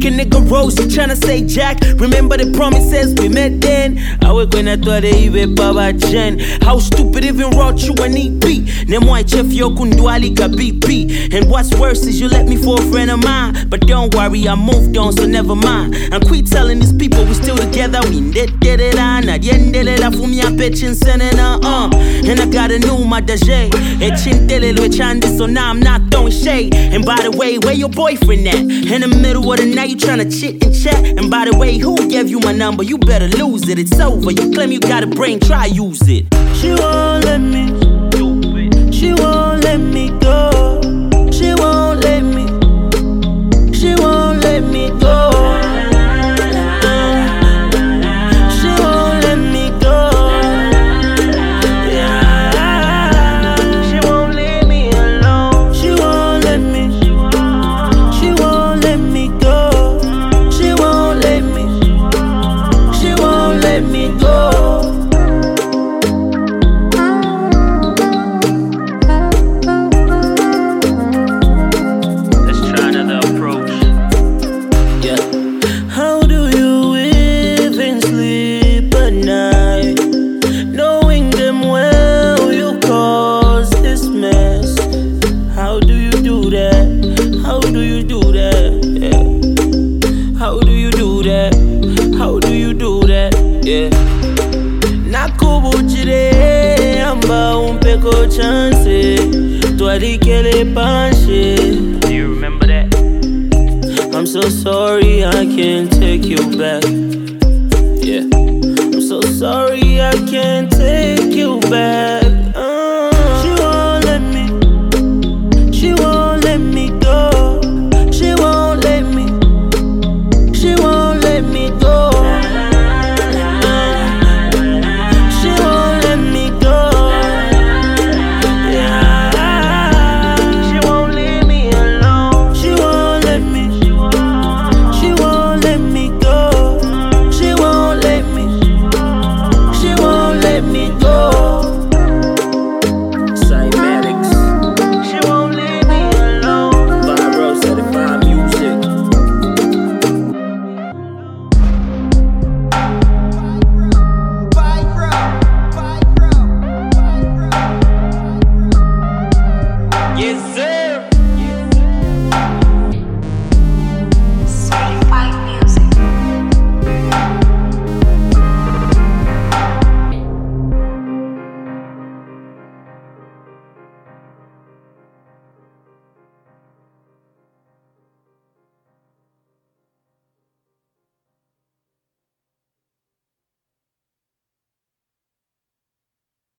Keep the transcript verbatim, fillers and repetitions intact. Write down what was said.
a nigga rose, you tryna say Jack. Remember the promises we met then? I work when I thought they even Baba Jen. How stupid even wrote you an E P. Nemo I chef yo kundwali ka B P. And what's worse is you let me for a friend of mine. But don't worry, I moved on, so never mind. And quit telling these people we still together. We did did it on at the end of it. For me, I'm bitching, sending uh uh. And I got a new madaje. It's chintello chandi, so now I'm not throwing shade. And by the way, where your boyfriend at? In the middle of the night, you tryna chit and chat. And by the way, who gave you my number? You better lose it, it's over. You claim you got a brain, try use it. She won't let me. She won't let me go. She won't let me. She won't let me go. She won't let me go. Yeah. She won't leave me alone. She won't let me. She won't let me go. She won't let me. She won't let me go. Chance, toi di qu'elle est penchée. Do you remember that? I'm so sorry I can't take you back. Yeah, I'm so sorry I can't take you back.